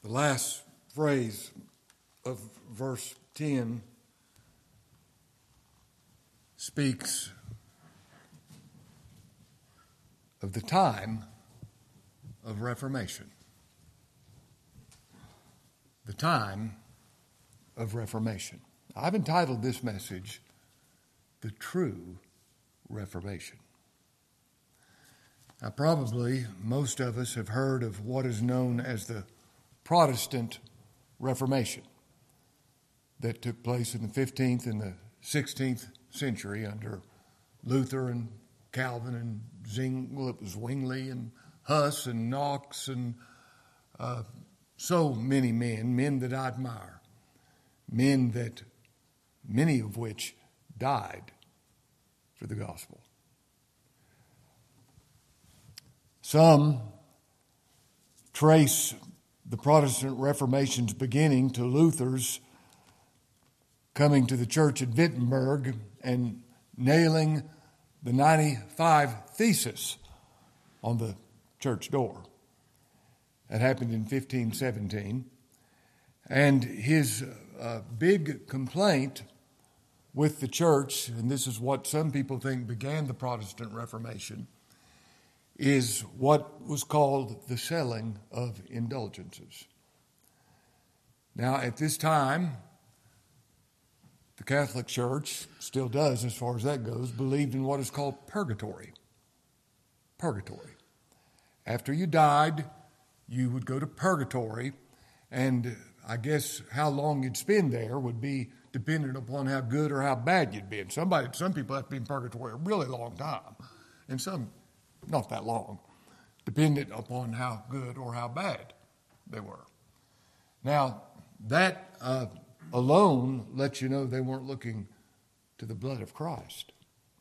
The last phrase of verse 10 speaks of the time of Reformation. The time of Reformation. I've entitled this message, The True Reformation. Now, probably most of us have heard of what is known as the Protestant Reformation that took place in the 15th and the 16th century under Luther and Calvin and it was Zwingli and Huss and Knox and so many men that I admire, many of which died for the gospel. Some trace the Protestant Reformation's beginning to Luther's coming to the church at Wittenberg and nailing the 95 Theses on the church door. That happened in 1517. And his big complaint with the church, and this is what some people think began the Protestant Reformation, is what was called the selling of indulgences. Now, at this time, the Catholic Church still does, as far as that goes, believed in what is called purgatory. Purgatory. After you died, you would go to purgatory, and I guess how long you'd spend there would be dependent upon how good or how bad you'd been. Some people have to be in purgatory a really long time, and some not that long, dependent upon how good or how bad they were. Now, that alone lets you know they weren't looking to the blood of Christ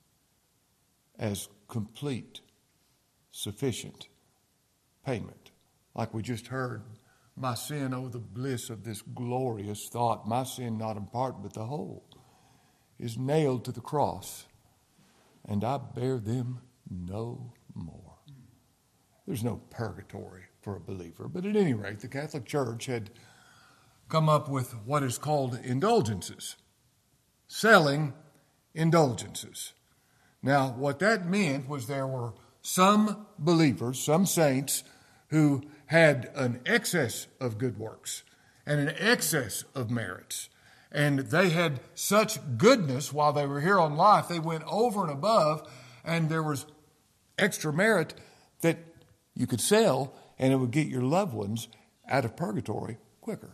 as complete, sufficient payment. Like we just heard, my sin, oh, the bliss of this glorious thought, my sin not in part but the whole, is nailed to the cross, and I bear them no more. There's no purgatory for a believer. But at any rate, the Catholic Church had come up with what is called indulgences, selling indulgences. Now, what that meant was there were some believers, some saints, who had an excess of good works and an excess of merits. And they had such goodness while they were here on life, they went over and above, and there was extra merit that you could sell, and it would get your loved ones out of purgatory quicker.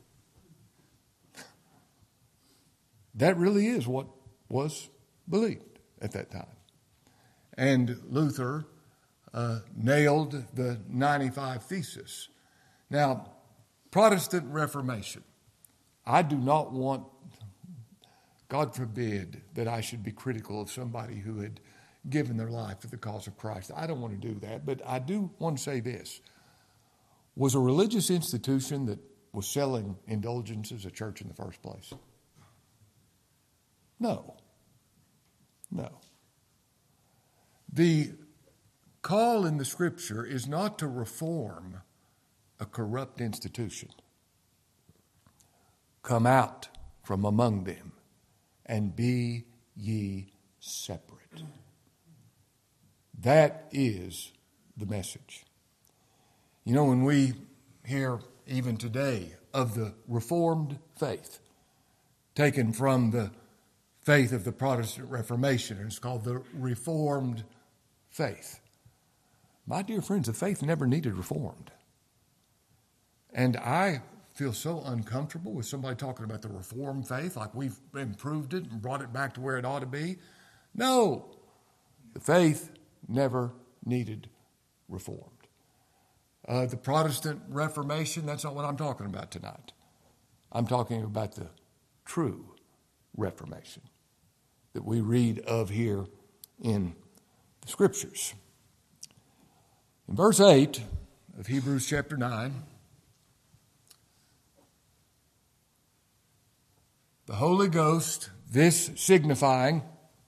That really is what was believed at that time. And Luther nailed the 95 Theses. Now, Protestant Reformation. I do not want, God forbid, that I should be critical of somebody who had given their life for the cause of Christ. I don't want to do that, but I do want to say this. Was a religious institution that was selling indulgences a church in the first place? No. The call in the Scripture is not to reform a corrupt institution. Come out from among them and be ye separate. That is the message. You know, when we hear even today of the Reformed faith, taken from the faith of the Protestant Reformation, and it's called the Reformed faith. My dear friends, the faith never needed reformed. And I feel so uncomfortable with somebody talking about the Reformed faith like we've improved it and brought it back to where it ought to be. No, the faith never needed reformed. The Protestant Reformation, that's not what I'm talking about tonight. I'm talking about the true Reformation that we read of here in the Scriptures. In verse 8 of Hebrews chapter 9, the Holy Ghost, this signifying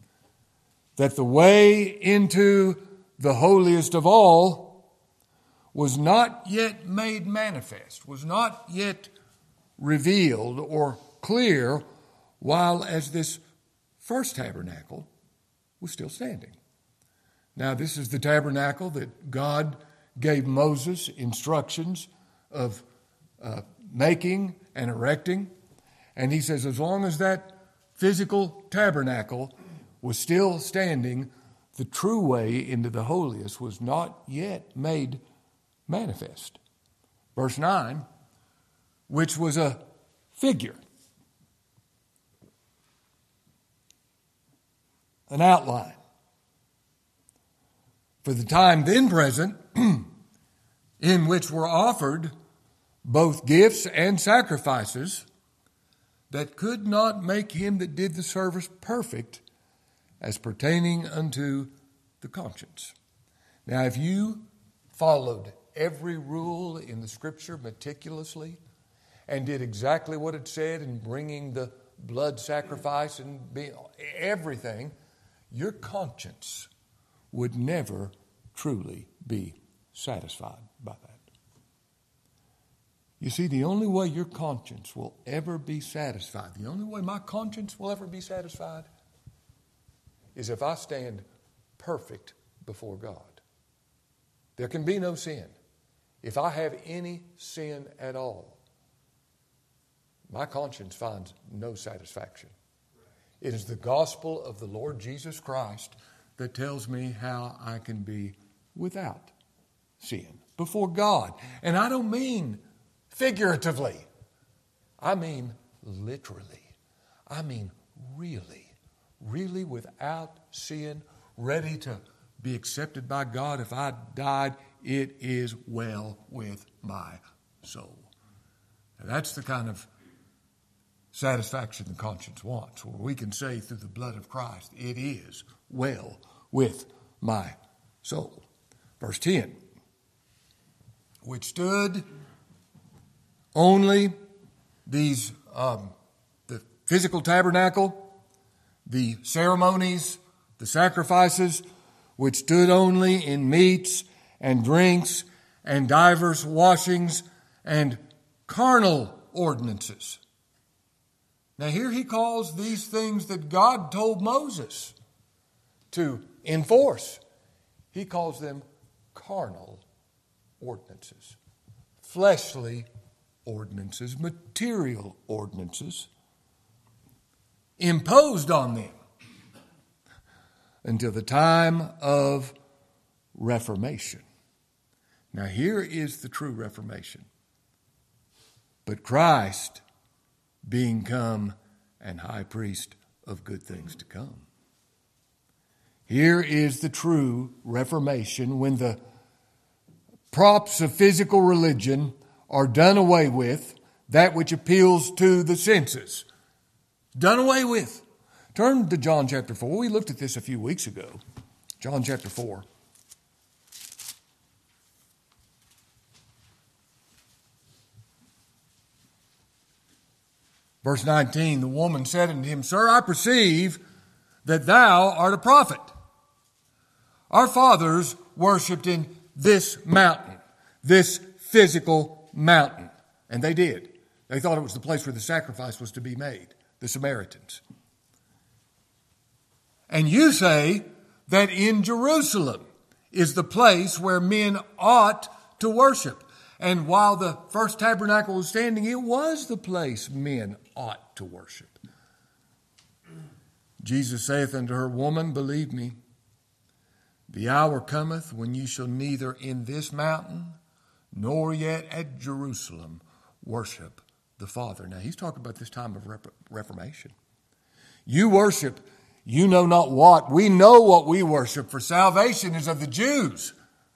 that the way into the holiest of all was not yet made manifest, was not yet revealed or clear, while as this first tabernacle was still standing. Now, this is the tabernacle that God gave Moses instructions of making and erecting. And he says, as long as that physical tabernacle was still standing, the true way into the holiest was not yet made manifest. Verse 9, which was a figure, an outline. For the time then present, in which were offered both gifts and sacrifices that could not make him that did the service perfect as pertaining unto the conscience. Now, if you followed every rule in the Scripture meticulously and did exactly what it said in bringing the blood sacrifice and everything, your conscience would never truly be satisfied by that. You see, the only way your conscience will ever be satisfied, the only way my conscience will ever be satisfied, is if I stand perfect before God. There can be no sin. If I have any sin at all, my conscience finds no satisfaction. It is the gospel of the Lord Jesus Christ that tells me how I can be without sin before God. And I don't mean figuratively. I mean literally. I mean really without sin, ready to be accepted by God. If I died, it is well with my soul. Now, that's the kind of satisfaction the conscience wants, where we can say through the blood of Christ, it is well with my soul. Verse 10, which stood only these, the physical tabernacle, the ceremonies, the sacrifices, which stood only in meats and drinks and divers washings and carnal ordinances. Now here he calls these things that God told Moses to enforce, he calls them carnal ordinances, fleshly ordinances, material ordinances, imposed on them until the time of Reformation. Now here is the true Reformation. But Christ being come and high priest of good things to come. Here is the true Reformation, when the props of physical religion are done away with, that which appeals to the senses. Done away with. Turn to John chapter 4. We looked at this a few weeks ago. John chapter 4. Verse 19, the woman said unto him, Sir, I perceive that thou art a prophet. Our fathers worshipped in this mountain, this physical mountain. And they did. They thought it was the place where the sacrifice was to be made, the Samaritans. And you say that in Jerusalem is the place where men ought to worship. And while the first tabernacle was standing, it was the place men ought to worship. Jesus saith unto her, Woman, believe me, the hour cometh when ye shall neither in this mountain nor yet at Jerusalem worship the Father. Now he's talking about this time of Reformation. You worship, you know not what. We know what we worship, for salvation is of the Jews.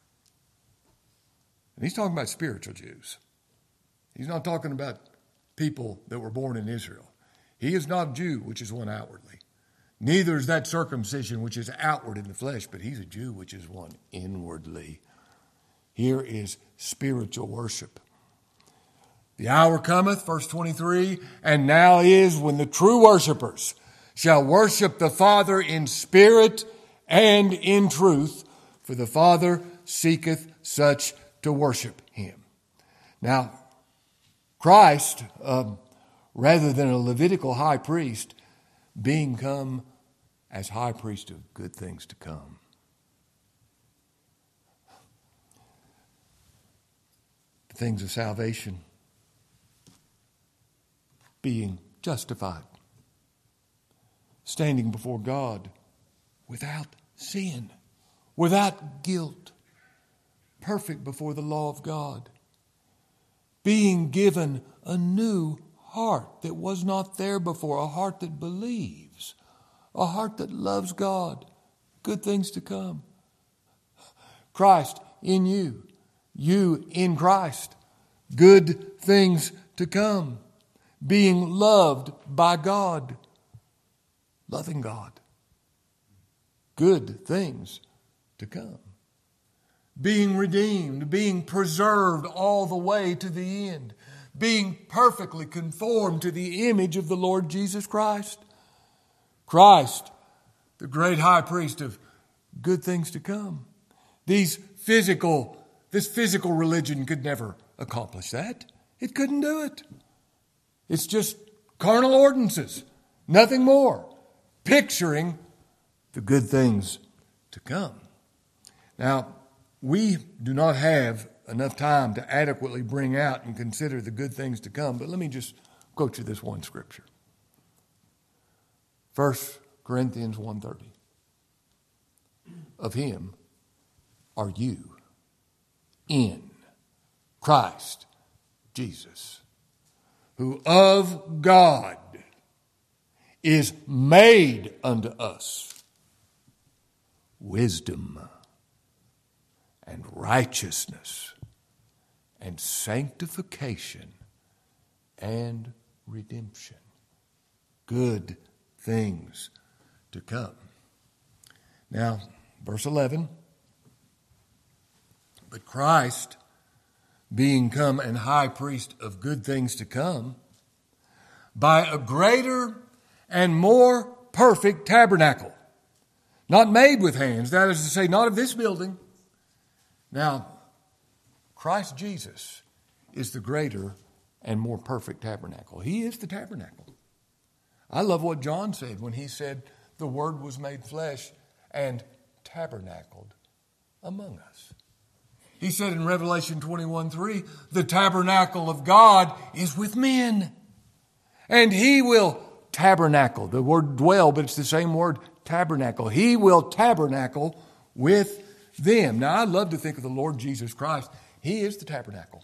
And he's talking about spiritual Jews. He's not talking about people that were born in Israel. He is not a Jew, which is one outwardly. Neither is that circumcision, which is outward in the flesh, but he's a Jew, which is one inwardly. Here is spiritual worship. The hour cometh, verse 23, and now is when the true worshipers shall worship the Father in spirit and in truth, for the Father seeketh such to worship him. Now, Christ, rather than a Levitical high priest, being come as high priest of good things to come. The things of salvation, being justified, standing before God without sin, without guilt, perfect before the law of God, being given a new heart that was not there before, a heart that believes, a heart that loves God, good things to come. Christ in you, you in Christ, good things to come. Being loved by God, loving God, good things to come. Being redeemed, being preserved all the way to the end, being perfectly conformed to the image of the Lord Jesus Christ. Christ, the great high priest of good things to come. This physical religion could never accomplish that. It couldn't do it. It's just carnal ordinances, nothing more, picturing the good things to come. Now, we do not have enough time to adequately bring out and consider the good things to come, but let me just quote you this one scripture. 1 Corinthians 1:30. Of him are you in Christ Jesus, who of God is made unto us wisdom and righteousness and sanctification and redemption. Good things to come. Now, verse 11. But Christ, being come an high priest of good things to come, by a greater and more perfect tabernacle, not made with hands, that is to say, not of this building. Now, Christ Jesus is the greater and more perfect tabernacle. He is the tabernacle. I love what John said when he said, the Word was made flesh and tabernacled among us. He said in Revelation 21:3, the tabernacle of God is with men. And he will tabernacle. The word dwell, but it's the same word, tabernacle. He will tabernacle with them. Now, I love to think of the Lord Jesus Christ. He is the tabernacle.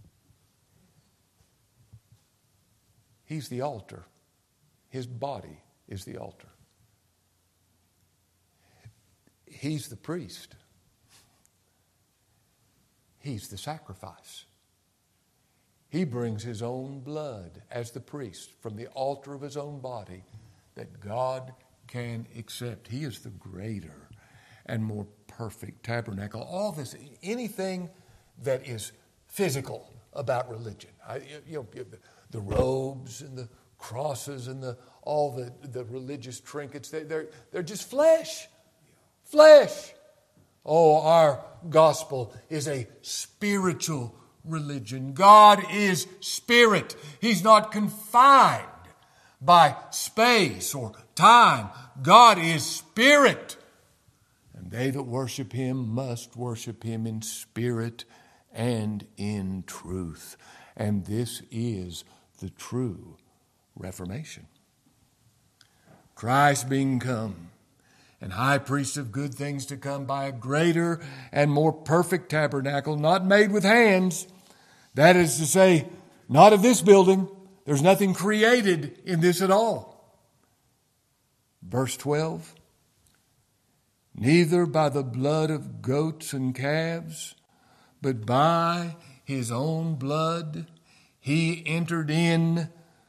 He's the altar. His body is the altar. He's the priest. He's the sacrifice. He brings his own blood as the priest from the altar of his own body that God can accept. He is the greater and more perfect tabernacle. All this, anything that is physical about religion, the robes and the crosses and all the religious trinkets, they're just flesh. Flesh. Oh, our gospel is a spiritual religion. God is spirit. He's not confined by space or time. God is spirit. And they that worship him must worship him in spirit and in truth. And this is the true Reformation. Christ being come and high priest of good things to come by a greater and more perfect tabernacle, not made with hands. That is to say, not of this building. There's nothing created in this at all. Verse 12. Neither by the blood of goats and calves, but by his own blood he entered in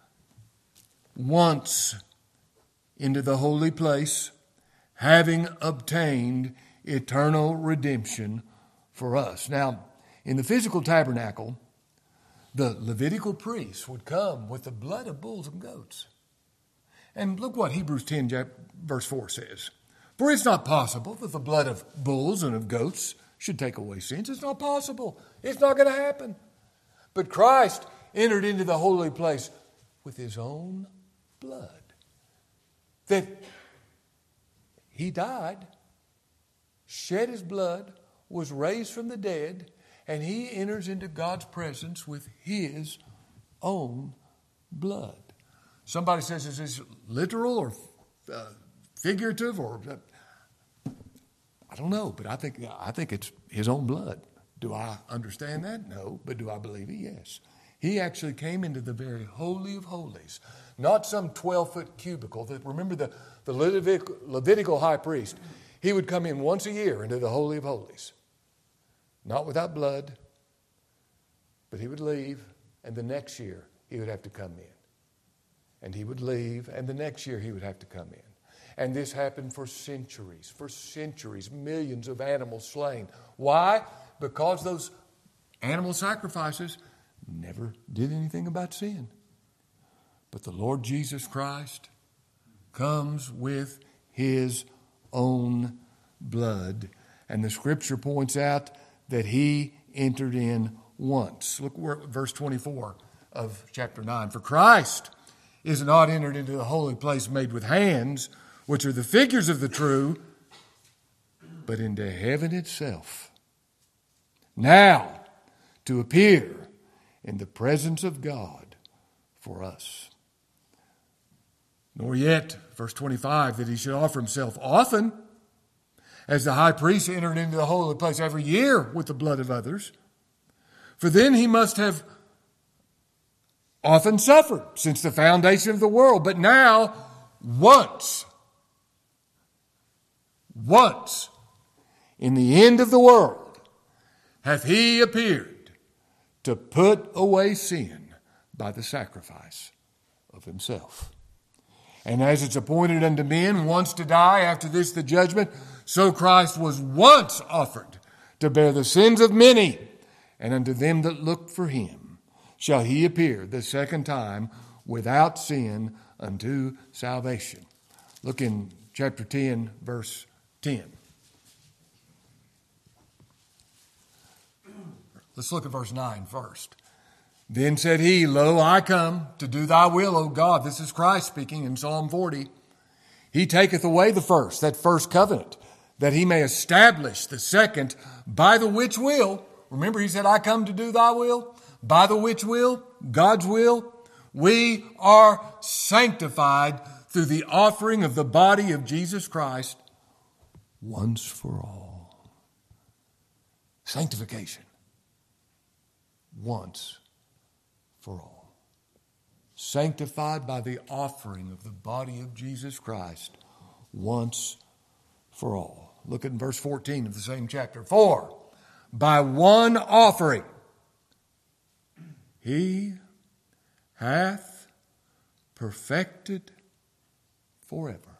once into the holy place, having obtained eternal redemption for us. Now, in the physical tabernacle, the Levitical priests would come with the blood of bulls and goats. And look what Hebrews 10 verse 4 says. For it's not possible that the blood of bulls and of goats should take away sins. It's not possible. It's not going to happen. But Christ entered into the holy place with his own blood. That he died, shed his blood, was raised from the dead, and he enters into God's presence with his own blood. Somebody says, is this literal or figurative? Or I don't know, but I think it's his own blood. Do I understand that? No. But do I believe it? Yes. He actually came into the very holy of holies. Not some 12-foot cubicle. Remember the Levitical high priest. He would come in once a year into the holy of holies. Not without blood. But he would leave, and the next year he would have to come in. And he would leave, and the next year he would have to come in. And this happened for centuries, millions of animals slain. Why? Because those animal sacrifices never did anything about sin. But the Lord Jesus Christ comes with his own blood. And the scripture points out that he entered in once. Look at verse 24 of chapter 9. For Christ is not entered into the holy place made with hands, which are the figures of the true, but into heaven itself. Now, to appear in the presence of God for us. Nor yet, verse 25, that he should offer himself often, as the high priest entered into the holy place every year with the blood of others. For then he must have often suffered since the foundation of the world. But now, once, in the end of the world, hath he appeared to put away sin by the sacrifice of himself. And as it's appointed unto men once to die, after this the judgment, so Christ was once offered to bear the sins of many, and unto them that look for him shall he appear the second time without sin unto salvation. Look in chapter 10, verse 10. Let's look at verse 9 first. Then said he, Lo, I come to do thy will, O God. This is Christ speaking in Psalm 40. He taketh away the first, that first covenant, that he may establish the second, by the which will, remember he said, I come to do thy will, by the which will, God's will, we are sanctified through the offering of the body of Jesus Christ once for all. Sanctification. Once for all. Sanctified by the offering of the body of Jesus Christ once for all. Look at verse 14 of the same chapter. For by one offering he hath perfected forever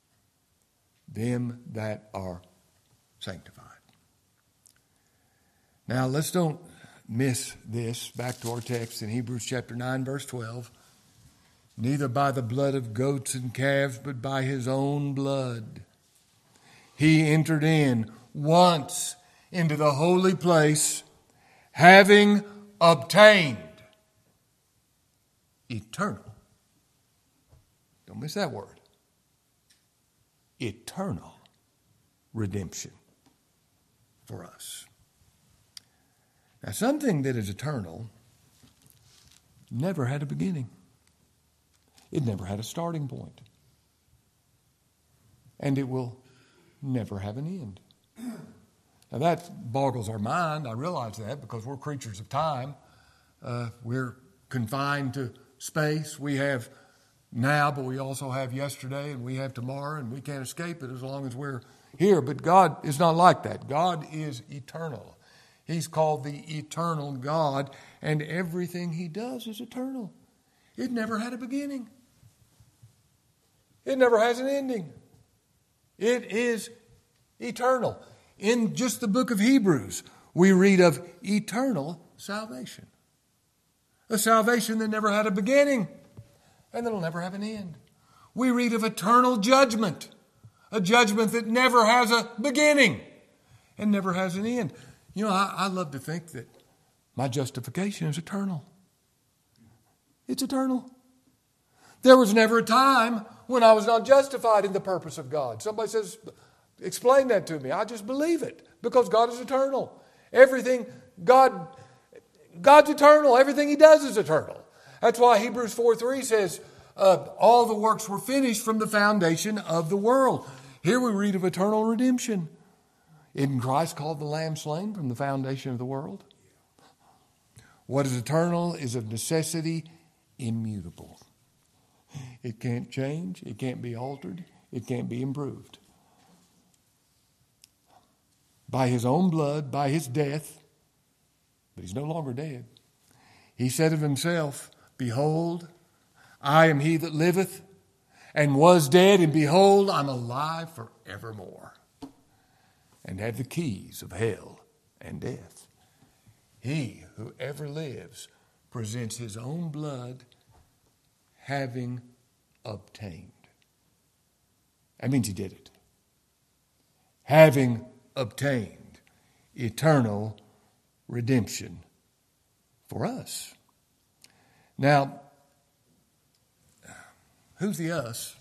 them that are sanctified. Now let's don't miss this. Back to our text in Hebrews chapter 9, verse 12. Neither by the blood of goats and calves, but by his own blood. He entered in once into the holy place, having obtained eternal. Don't miss that word. Eternal redemption for us. Now, something that is eternal never had a beginning. It never had a starting point. And it will never have an end. Now, that boggles our mind. I realize that because we're creatures of time. We're confined to space. We have now, but we also have yesterday, and we have tomorrow, and we can't escape it as long as we're here. But God is not like that. God is eternal. He's called the eternal God, and everything he does is eternal. It never had a beginning. It never has an ending. It is eternal. In just the book of Hebrews, we read of eternal salvation. A salvation that never had a beginning and that will never have an end. We read of eternal judgment, a judgment that never has a beginning and never has an end. You know, I love to think that my justification is eternal. It's eternal. There was never a time when I was not justified in the purpose of God. Somebody says, explain that to me. I just believe it because God is eternal. Everything, God's eternal. Everything He does is eternal. That's why Hebrews 4:3 says, all the works were finished from the foundation of the world. Here we read of eternal redemption. Isn't Christ called the Lamb slain from the foundation of the world? What is eternal is of necessity immutable. It can't change. It can't be altered. It can't be improved. By His own blood, by His death, but He's no longer dead. He said of Himself, behold, I am He that liveth and was dead, and behold, I'm alive forevermore, and have the keys of hell and death. He who ever lives presents His own blood, having obtained. That means He did it. Having obtained eternal redemption for us. Now, who's the us?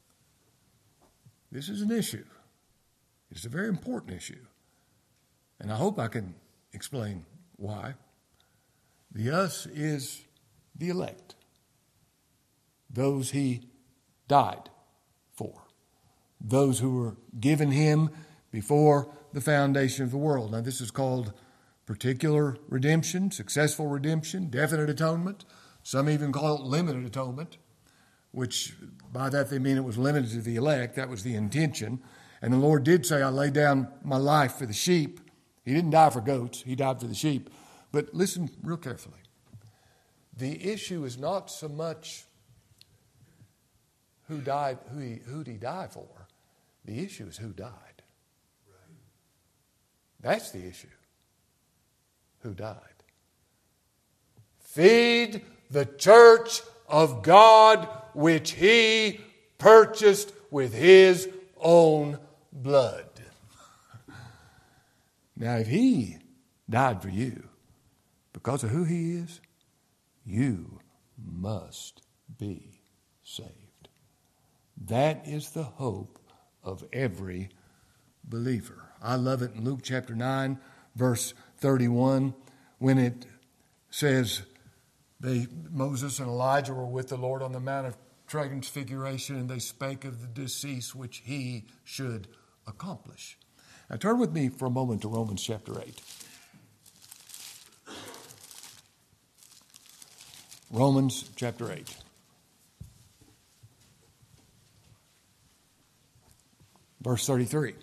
This is an issue. It's a very important issue. And I hope I can explain why. The us is the elect. Those He died for. Those who were given Him before the foundation of the world. Now this is called particular redemption, successful redemption, definite atonement. Some even call it limited atonement, which by that they mean it was limited to the elect. That was the intention. And the Lord did say, I lay down my life for the sheep. He didn't die for goats. He died for the sheep. But listen real carefully. The issue is not so much who did He die for. The issue is who died. That's the issue. Who died? Feed the church of God, which He purchased with His own blood. Now, if He died for you because of who He is, you must be saved. That is the hope of every believer. I love it in Luke chapter 9, verse 31, when it says Moses and Elijah were with the Lord on the Mount of Transfiguration, and they spake of the decease which He should accomplish. Now turn with me for a moment to Romans chapter 8. Romans chapter 8. Verse 33.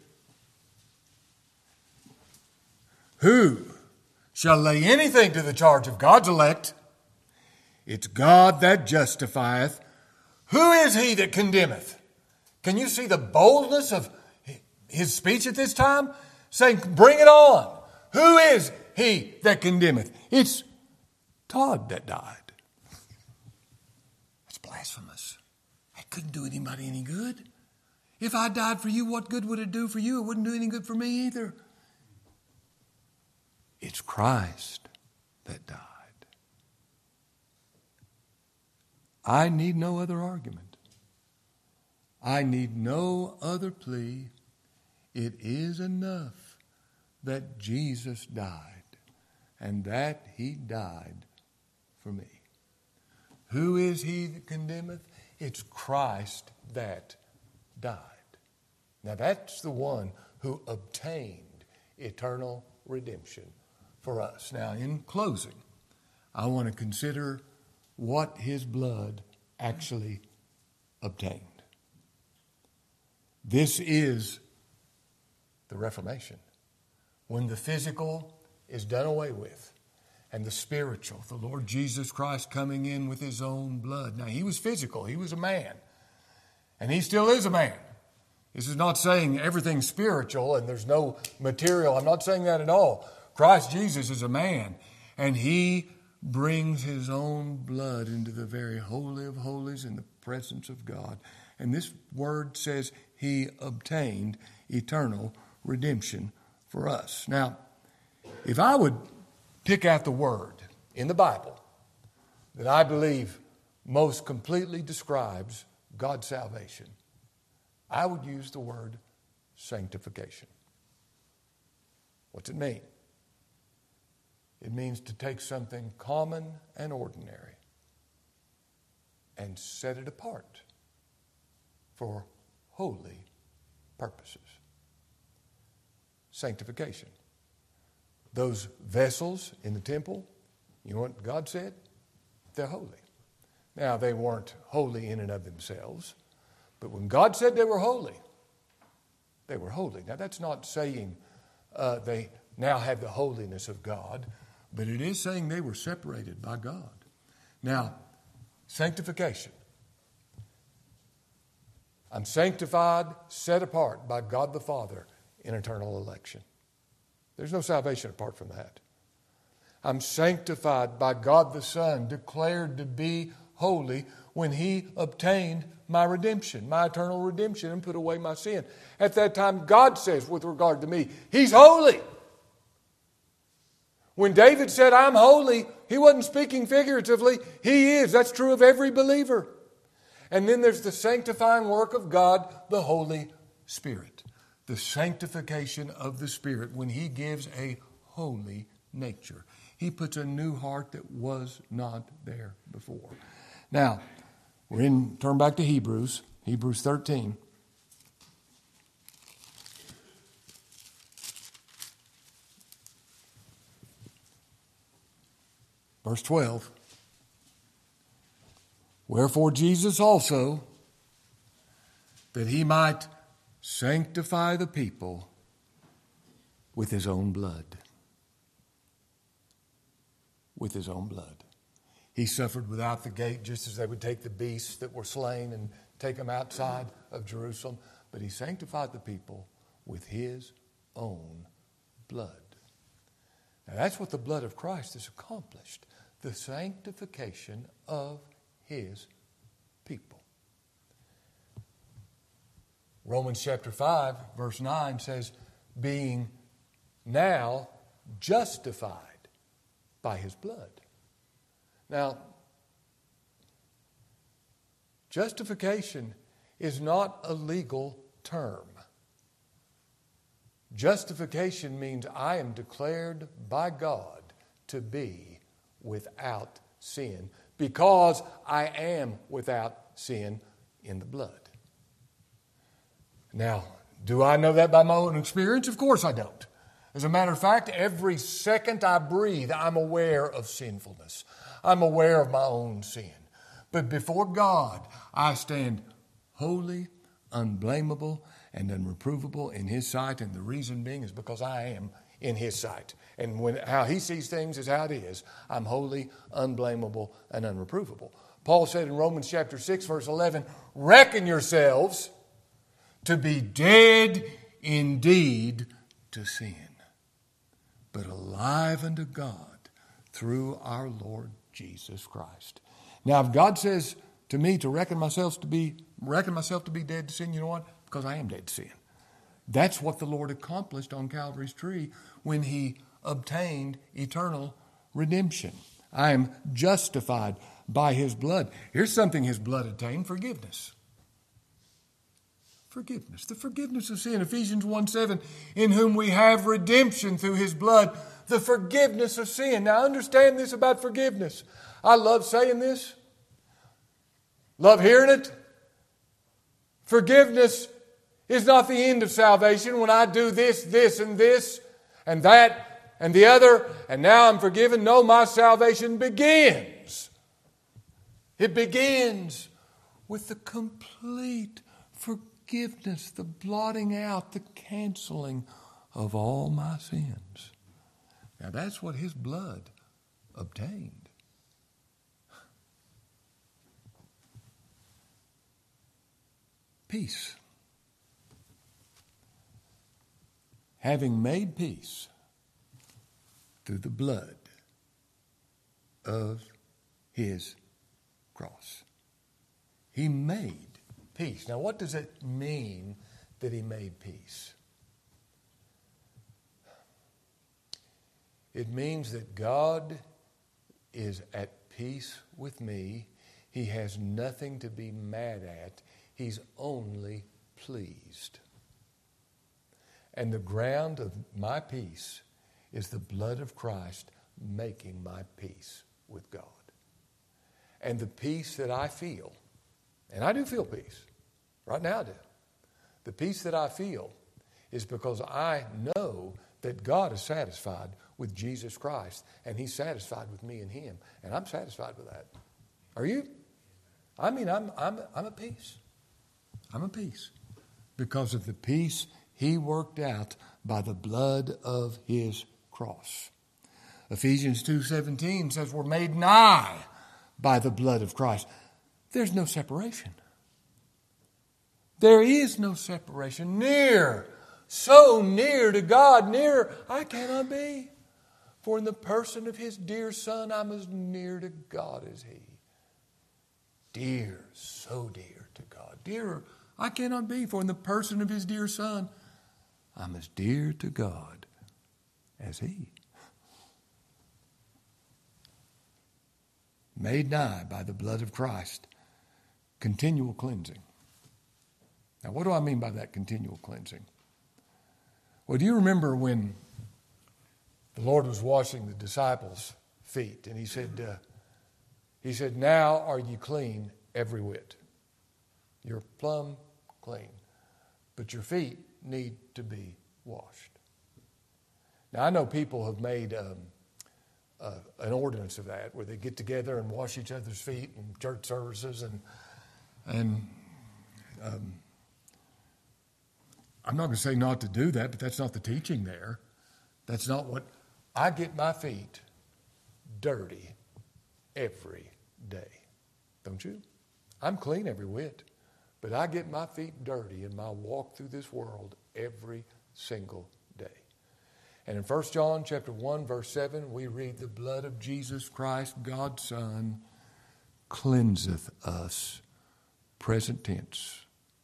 Who shall lay anything to the charge of God's elect? It's God that justifieth. Who is he that condemneth? Can you see the boldness of his speech at this time? Saying, bring it on. Who is he that condemneth? It's Todd that died. That's blasphemous. That couldn't do anybody any good. If I died for you, what good would it do for you? It wouldn't do any good for me either. It's Christ that died. I need no other argument. I need no other plea. It is enough that Jesus died and that He died for me. Who is he that condemneth? It's Christ that died. Now that's the one who obtained eternal redemption for us. Now in closing, I want to consider what His blood actually obtained. This is the Reformation. When the physical is done away with and the spiritual, the Lord Jesus Christ coming in with His own blood. Now He was physical. He was a man. And He still is a man. This is not saying everything's spiritual and there's no material. I'm not saying that at all. Christ Jesus is a man. And He brings His own blood into the very holy of holies in the presence of God. And this word says He obtained eternal redemption for us. Now, if I would pick out the word in the Bible that I believe most completely describes God's salvation, I would use the word sanctification. What's it mean? It means to take something common and ordinary and set it apart for holy purposes. Sanctification. Those vessels in the temple, you know what God said? They're holy. Now, they weren't holy in and of themselves, but when God said they were holy, they were holy. Now, that's not saying they now have the holiness of God, but it is saying they were separated by God. Now, sanctification. I'm sanctified, set apart by God the Father in eternal election. There's no salvation apart from that. I'm sanctified by God the Son, declared to be holy when He obtained my redemption, my eternal redemption, and put away my sin. At that time, God says with regard to me, He's holy. When David said, I'm holy, he wasn't speaking figuratively. He is. That's true of every believer. And then there's the sanctifying work of God, the Holy Spirit. The sanctification of the Spirit when He gives a holy nature. He puts a new heart that was not there before. Now, turn back to Hebrews 13. Verse 12. Wherefore Jesus also, that He might sanctify the people with His own blood. With His own blood. He suffered without the gate, just as they would take the beasts that were slain and take them outside of Jerusalem. But He sanctified the people with His own blood. Now that's what the blood of Christ has accomplished. The sanctification of His people. Romans chapter 5, verse 9 says, being now justified by His blood. Now, justification is not a legal term. Justification means I am declared by God to be without sin because I am without sin in the blood. Now, do I know that by my own experience? Of course I don't. As a matter of fact, every second I breathe, I'm aware of sinfulness. I'm aware of my own sin. But before God, I stand holy, unblameable, and unreprovable in His sight. And the reason being is because I am in His sight. And how He sees things is how it is. I'm holy, unblameable, and unreprovable. Paul said in Romans chapter 6, verse 11, reckon yourselves to be dead indeed to sin, but alive unto God through our Lord Jesus Christ. Now, if God says to me to reckon myself to be dead to sin, you know what? Because I am dead to sin. That's what the Lord accomplished on Calvary's tree when He obtained eternal redemption. I am justified by His blood. Here's something His blood attained: forgiveness. Forgiveness. The forgiveness of sin. Ephesians 1:7, in whom we have redemption through His blood, the forgiveness of sin. Now understand this about forgiveness. I love saying this. Love hearing it. Forgiveness is not the end of salvation when I do this, and that, and the other, and now I'm forgiven. No, my salvation begins. It begins with the complete forgiveness, the blotting out, the canceling of all my sins. Now that's what His blood obtained. Peace. Having made peace through the blood of His cross. He made peace. Now, what does it mean that He made peace? It means that God is at peace with me. He has nothing to be mad at. He's only pleased. And the ground of my peace is the blood of Christ making my peace with God. And the peace that I feel, and I do feel peace, right now I do. The peace that I feel is because I know that God is satisfied with Jesus Christ, and He's satisfied with me and Him, and I'm satisfied with that. Are you? I mean, I'm at peace. I'm at peace because of the peace He worked out by the blood of His cross. Ephesians 2:17 says we're made nigh by the blood of Christ. There's no separation. There is no separation. Near, so near to God, near I cannot be. For in the person of His dear Son, I'm as near to God as He. Dear, so dear to God. Dearer I cannot be, for in the person of His dear Son, I'm as dear to God as He. Made nigh by the blood of Christ. Continual cleansing. Now, what do I mean by that continual cleansing? Well, do you remember when the Lord was washing the disciples' feet, and He said, now are you clean every whit. You're plumb clean. But your feet need to be washed. Now, I know people have made an ordinance of that, where they get together and wash each other's feet in church services, and I'm not going to say not to do that, but that's not the teaching there. That's not what I get my feet dirty every day. Don't you? I'm clean every whit, but I get my feet dirty in my walk through this world every single day. And in 1 John chapter 1, verse 7, we read, the blood of Jesus Christ, God's Son, cleanseth us. Present tense.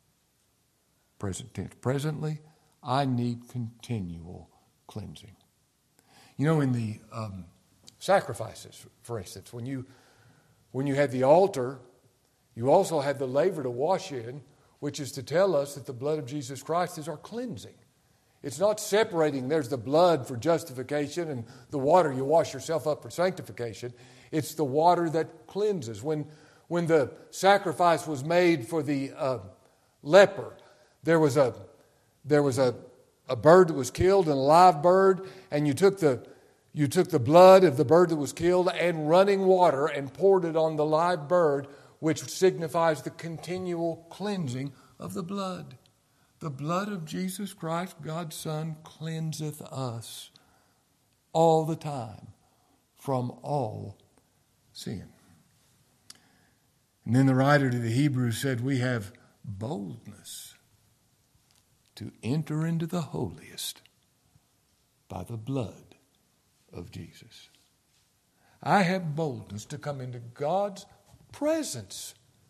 Present tense. Presently, I need continual cleansing. You know, in the sacrifices, for instance, when you have the altar, you also have the laver to wash in, which is to tell us that the blood of Jesus Christ is our cleansing. It's not separating. There's the blood for justification and the water you wash yourself up for sanctification. It's the water that cleanses. When the sacrifice was made for the leper, there was a bird that was killed, and a live bird, and you took the blood of the bird that was killed and running water and poured it on the live bird, which signifies the continual cleansing of the blood. The blood of Jesus Christ, God's Son, cleanseth us all the time from all sin. And then the writer to the Hebrews said, we have boldness to enter into the holiest by the blood of Jesus. I have boldness to come into God's presence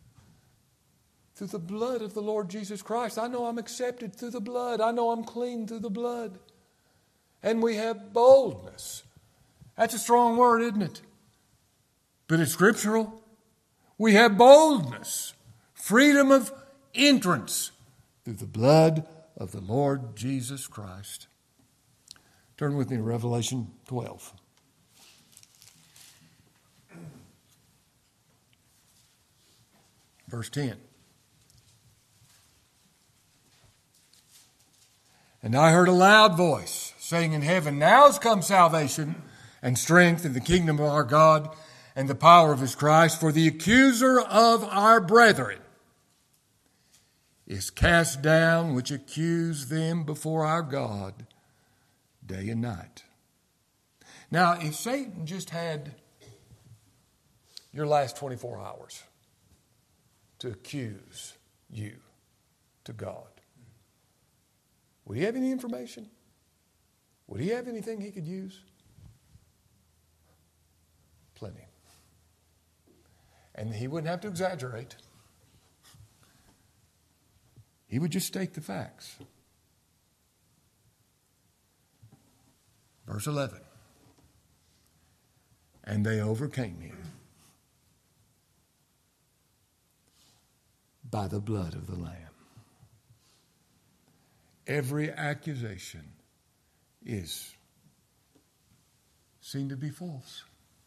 through the blood of the Lord Jesus Christ. I know I'm accepted through the blood. I know I'm clean through the blood. And we have boldness. That's a strong word, isn't it? But it's scriptural. We have boldness, freedom of entrance through the blood of the Lord Jesus Christ. Turn with me to Revelation 12. Verse 10. And I heard a loud voice saying in heaven, now has come salvation and strength in the kingdom of our God and the power of His Christ, for the accuser of our brethren is cast down, which accuse them before our God day and night. Now, if Satan just had your last 24 hours to accuse you to God, would he have any information? Would he have anything he could use? Plenty. And he wouldn't have to exaggerate. He would just state the facts. Verse 11. and they overcame him by the blood of the Lamb. Every accusation is seen to be false.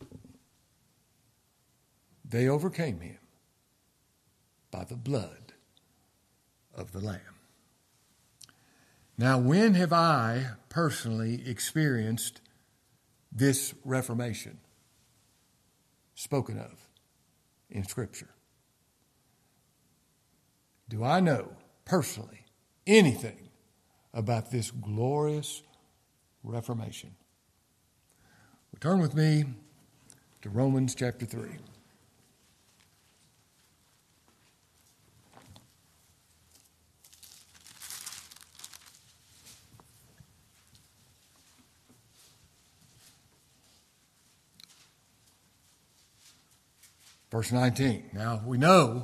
They overcame him by the blood of the Lamb. Now, when have I personally experienced this Reformation spoken of in Scripture? Do I know personally anything about this glorious Reformation? Well, turn with me to Romans chapter 3. Verse 19. Now we know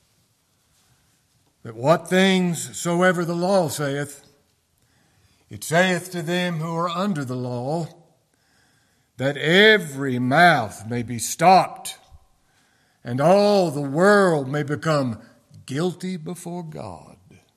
that what things soever the law saith, it saith to them who are under the law, that every mouth may be stopped, and all the world may become guilty before God.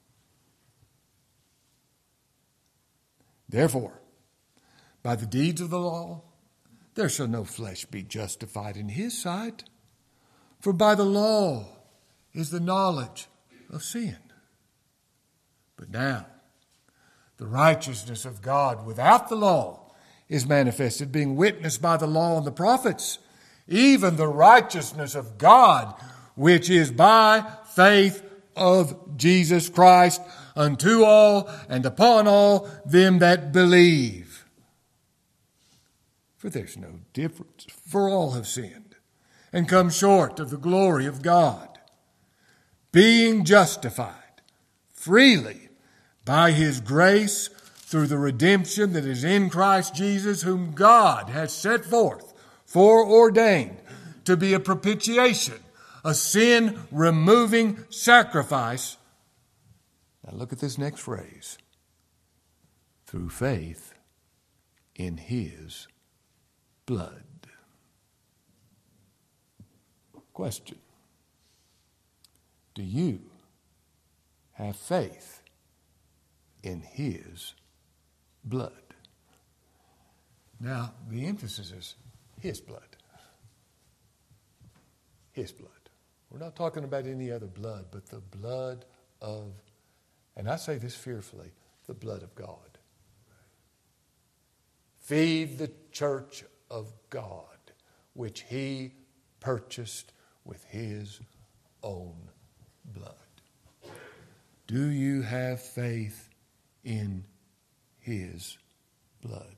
Therefore, by the deeds of the law, there shall no flesh be justified in his sight. For by the law is the knowledge of sin. But now, the righteousness of God without the law is manifested, being witnessed by the law and the prophets, even the righteousness of God, which is by faith of Jesus Christ, unto all and upon all them that believe. For there's no difference, for all have sinned and come short of the glory of God, being justified freely by his grace through the redemption that is in Christ Jesus, whom God has set forth, foreordained to be a propitiation, a sin-removing sacrifice. Now look at this next phrase. Through faith in his blood. Question. Do you have faith in his blood? Now, the emphasis is his blood. His blood. We're not talking about any other blood, but the blood of, and I say this fearfully, the blood of God. Feed the church of God, which he purchased with his own blood. Do you have faith in his blood?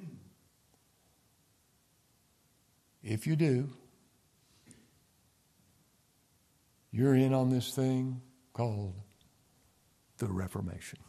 If you do, you're in on this thing called the Reformation.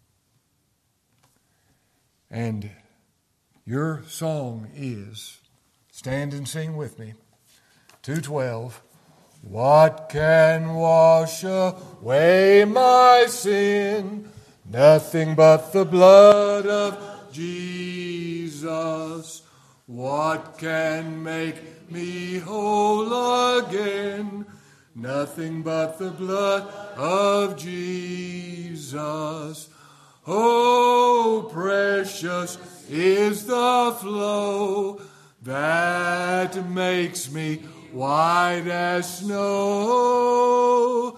And your song is, stand and sing with me, 212. What can wash away my sin? Nothing but the blood of Jesus. What can make me whole again? Nothing but the blood of Jesus. Oh, precious is the flow that makes me white as snow.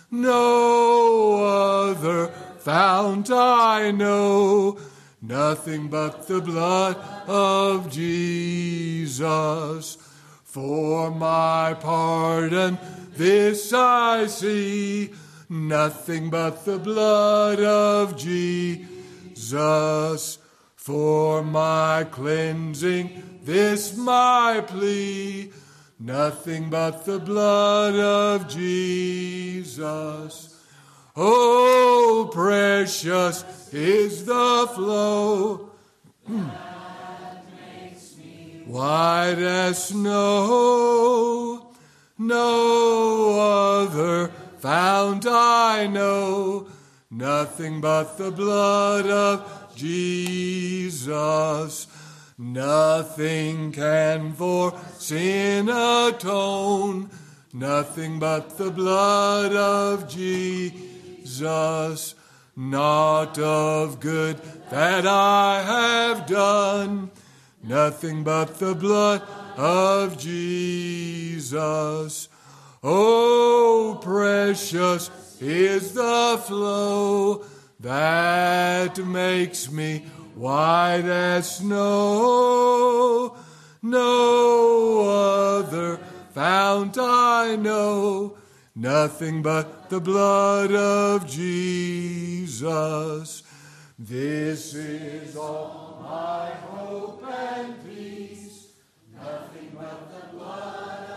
No other fount I know. Nothing but the blood of Jesus. For my pardon this I see. Nothing but the blood of Jesus. For my cleansing this my plea. Nothing but the blood of Jesus. Oh, precious is the flow, white as snow. No other fount I know. Nothing but the blood of Jesus. Nothing can for sin atone, nothing but the blood of Jesus. Not of good that I have done, nothing but the blood of Jesus. Oh, precious is the flow that makes me white as snow. No other fount I know, nothing but the blood of Jesus. This is all my hope and peace, nothing but the blood